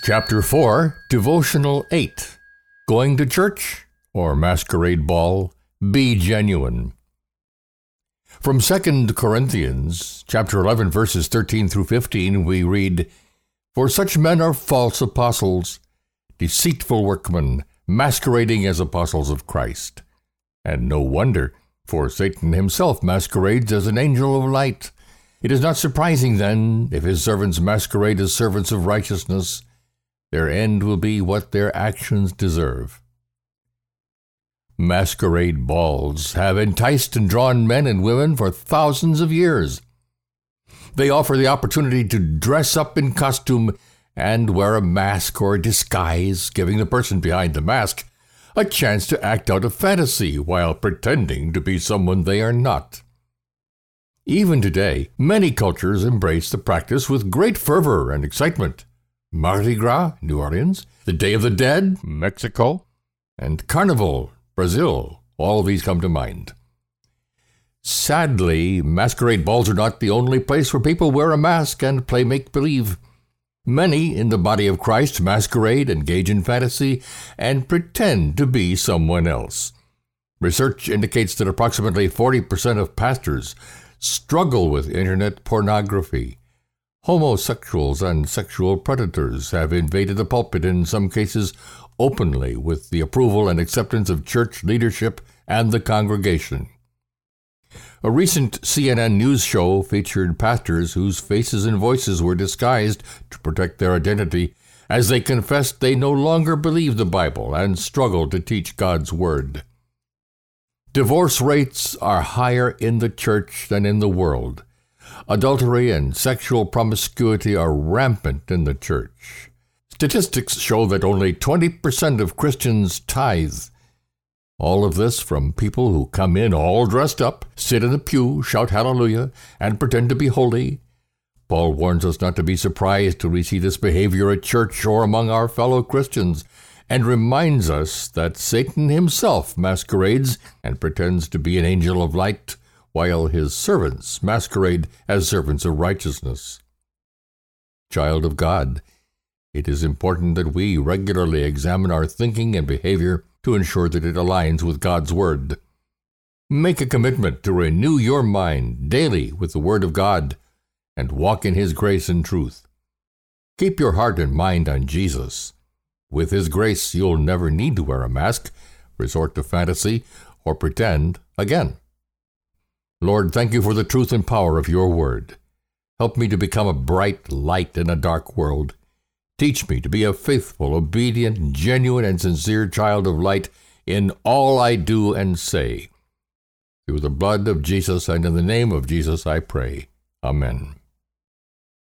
Chapter 4, Devotional 8. Going to church or masquerade ball? Be genuine. From 2 Corinthians, chapter 11, verses 13 through 15, we read, "For such men are false apostles, deceitful workmen, masquerading as apostles of Christ. And no wonder, for Satan himself masquerades as an angel of light. It is not surprising, then, if his servants masquerade as servants of righteousness. Their end will be what their actions deserve." Masquerade balls have enticed and drawn men and women for thousands of years. They offer the opportunity to dress up in costume and wear a mask or disguise, giving the person behind the mask a chance to act out a fantasy while pretending to be someone they are not. Even today, many cultures embrace the practice with great fervor and excitement. Mardi Gras, New Orleans, the Day of the Dead, Mexico, and Carnival, Brazil, all of these come to mind. Sadly, masquerade balls are not the only place where people wear a mask and play make-believe. Many in the body of Christ masquerade, engage in fantasy, and pretend to be someone else. Research indicates that approximately 40% of pastors struggle with internet pornography. Homosexuals and sexual predators have invaded the pulpit, in some cases openly, with the approval and acceptance of church leadership and the congregation. A recent CNN news show featured pastors whose faces and voices were disguised to protect their identity as they confessed they no longer believe the Bible and struggle to teach God's Word. Divorce rates are higher in the church than in the world. Adultery and sexual promiscuity are rampant in the church. Statistics show that only 20% of Christians tithe. All of this from people who come in all dressed up, sit in the pew, shout hallelujah, and pretend to be holy. Paul warns us not to be surprised till we see this behavior at church or among our fellow Christians, and reminds us that Satan himself masquerades and pretends to be an angel of light, while his servants masquerade as servants of righteousness. Child of God, it is important that we regularly examine our thinking and behavior to ensure that it aligns with God's Word. Make a commitment to renew your mind daily with the Word of God and walk in His grace and truth. Keep your heart and mind on Jesus. With His grace, you'll never need to wear a mask, resort to fantasy, or pretend again. Lord, thank you for the truth and power of your word. Help me to become a bright light in a dark world. Teach me to be a faithful, obedient, genuine, and sincere child of light in all I do and say. Through the blood of Jesus and in the name of Jesus I pray. Amen.